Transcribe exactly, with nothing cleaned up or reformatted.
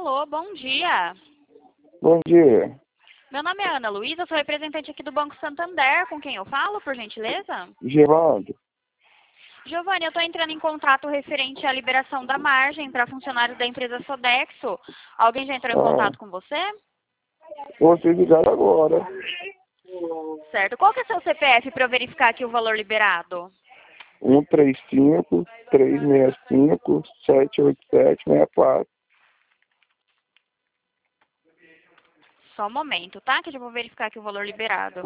Alô, bom dia. Bom dia. Meu nome é Ana Luísa, sou representante aqui do Banco Santander. Com quem eu falo, por gentileza? Geraldo. Giovanni, eu estou entrando em contato referente à liberação da margem para funcionários da empresa Sodexo. Alguém já entrou em Ah, contato com você? vocês ligaram agora. Certo. Qual que é seu C P F para eu verificar aqui o valor liberado? um três cinco, três seis cinco, sete oito sete, seis quatro. Só um momento, tá? Que eu já vou verificar aqui o valor liberado.